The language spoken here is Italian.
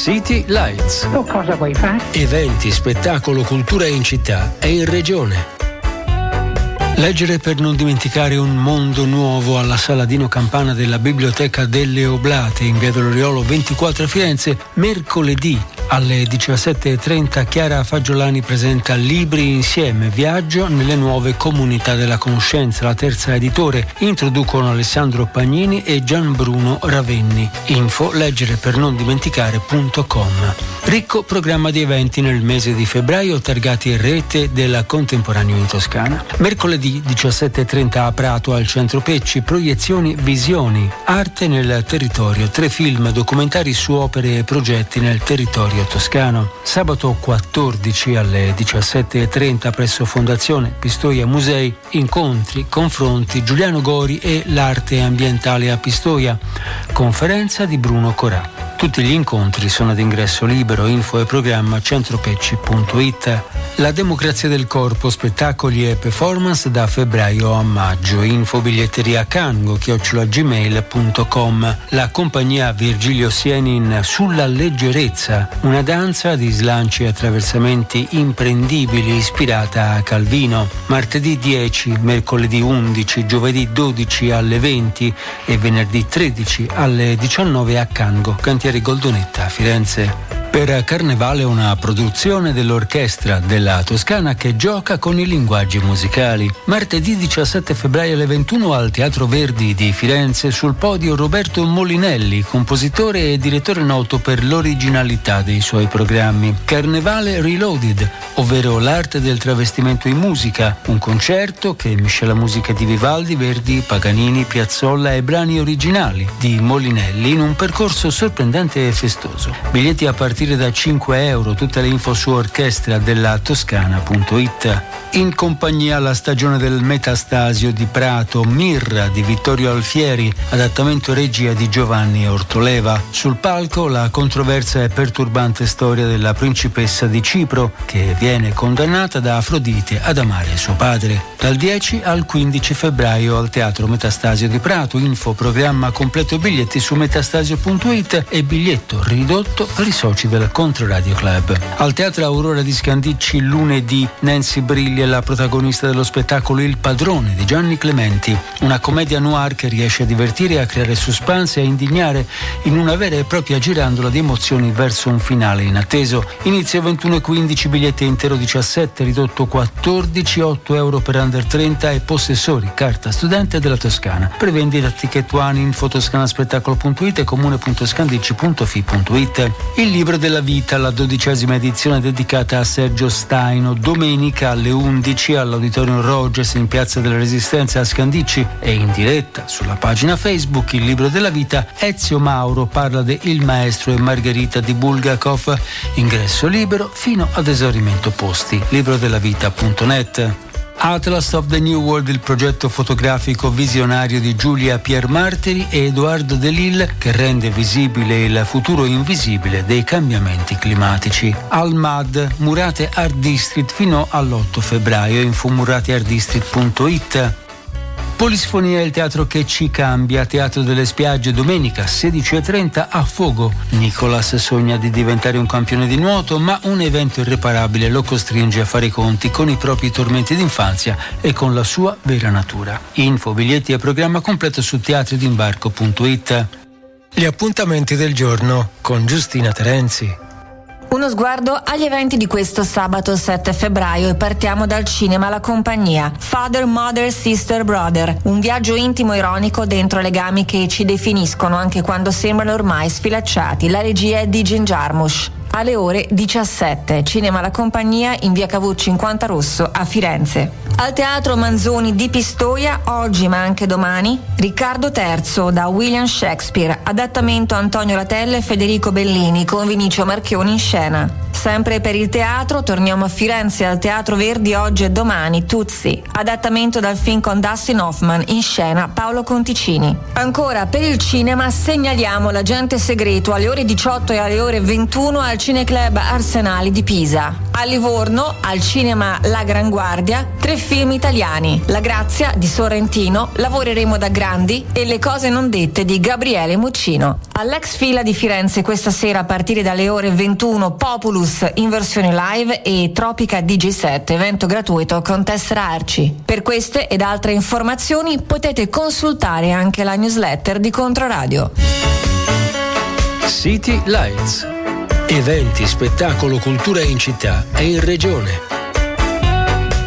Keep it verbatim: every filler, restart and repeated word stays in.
City Lights. Tu cosa vuoi fare? Eventi, spettacolo, cultura in città e in regione. Leggere per non dimenticare un mondo nuovo alla Sala Dino Campana della Biblioteca delle Oblate in via dell'Oriolo ventiquattro a Firenze, mercoledì alle diciassette e trenta. Chiara Fagiolani presenta Libri insieme, viaggio nelle nuove comunità della conoscenza. La terza editore introducono Alessandro Pagnini e Gianbruno Ravenni. Info leggere per non dimenticare punto com. Ricco programma di eventi nel mese di febbraio targati Rete della Contemporaneo in Toscana. Mercoledì diciassette e trenta a Prato al Centro Pecci, proiezioni Visioni, arte nel territorio, tre film documentari su opere e progetti nel territorio toscano. Sabato quattordici alle diciassette e trenta presso Fondazione Pistoia Musei, incontri, confronti, Giuliano Gori e l'arte ambientale a Pistoia, conferenza di Bruno Corà. Tutti gli incontri sono ad ingresso libero, info e programma centropecci punto it. La democrazia del corpo, spettacoli e performance da febbraio a maggio, info biglietteria cango chiocciola gmail punto com. La compagnia Virgilio Sienin Sulla leggerezza, una danza di slanci e attraversamenti imprendibili ispirata a Calvino. Martedì dieci, mercoledì undici, giovedì dodici alle venti e venerdì tredici alle diciannove a Cango, Cantieri Goldonetta a Firenze. Per Carnevale una produzione dell'Orchestra della Toscana che gioca con i linguaggi musicali. Martedì diciassette febbraio alle ventuno al Teatro Verdi di Firenze, sul podio Roberto Molinelli, compositore e direttore noto per l'originalità dei suoi programmi. Carnevale Reloaded, ovvero l'arte del travestimento in musica, un concerto che miscela musica di Vivaldi, Verdi, Paganini, Piazzolla e brani originali di Molinelli in un percorso sorprendente e festoso. Biglietti a partire da cinque euro, tutte le info su orchestra della toscana punto it. In compagnia la stagione del Metastasio di Prato, Mirra di Vittorio Alfieri, adattamento e regia di Giovanni Ortoleva. Sul palco la controversa e perturbante storia della principessa di Cipro che viene condannata da Afrodite ad amare suo padre. Dal dieci al quindici febbraio al Teatro Metastasio di Prato, info, programma completo e biglietti su metastasio punto it e biglietto ridotto per i soci del Controradio Club. Al Teatro Aurora di Scandicci lunedì Nancy Brilli è la protagonista dello spettacolo Il Padrone di Gianni Clementi, una commedia noir che riesce a divertire, a creare suspense e a indignare in una vera e propria girandola di emozioni verso un finale inatteso. Inizio ventuno e quindici, biglietti intero diciassette, ridotto quattordici, otto euro per under trenta e possessori carta studente della Toscana. Prevendita Ticket One, info toscanaspettacolo punto it e comune punto scandicci punto fi punto it. Il libro della vita, la dodicesima edizione dedicata a Sergio Staino, domenica alle undici all'Auditorium Rogers in Piazza della Resistenza a Scandicci e in diretta sulla pagina Facebook Il libro della vita. Ezio Mauro parla de Il maestro e Margherita di Bulgakov, ingresso libero fino ad esaurimento posti. librodellavita punto net. Atlas of the New World, il progetto fotografico visionario di Giulia Piermarteri e Edoardo De Lille che rende visibile il futuro invisibile dei cambiamenti climatici. Al M A D, Murate Art District fino all'otto febbraio, info murate art district punto it. Polisfonia, il teatro che ci cambia, Teatro delle Spiagge, domenica sedici e trenta a Fogo. Nicolas sogna di diventare un campione di nuoto, ma un evento irreparabile lo costringe a fare i conti con i propri tormenti d'infanzia e con la sua vera natura. Info, biglietti e programma completo su teatri d'imbarco punto it. Gli appuntamenti del giorno con Giustina Terenzi. Uno sguardo agli eventi di questo sabato sette febbraio e partiamo dal cinema La Compagnia. Father, Mother, Sister, Brother. Un viaggio intimo e ironico dentro legami che ci definiscono anche quando sembrano ormai sfilacciati. La regia è di Jim Jarmusch. Alle ore diciassette, Cinema La Compagnia in via Cavour cinquanta Rosso a Firenze. Al Teatro Manzoni di Pistoia, oggi ma anche domani, Riccardo terzo da William Shakespeare, adattamento Antonio Latella e Federico Bellini con Vinicio Marchioni in scena. Sempre per il teatro torniamo a Firenze al Teatro Verdi oggi e domani Tuzzi, adattamento dal film con Dustin Hoffman, in scena Paolo Conticini. Ancora per il cinema segnaliamo L'agente segreto alle ore diciotto e alle ore ventuno al Cineclub Arsenali di Pisa. A Livorno, al cinema La Gran Guardia, tre film italiani: La Grazia di Sorrentino, Lavoreremo da grandi e Le cose non dette di Gabriele Muccino. All'Ex Fila di Firenze questa sera a partire dalle ore ventuno Populus in versione live e Tropica D J set, evento gratuito con tessera Arci. Per queste ed altre informazioni potete consultare anche la newsletter di Controradio. City Lights. Eventi, spettacolo, cultura in città e in regione.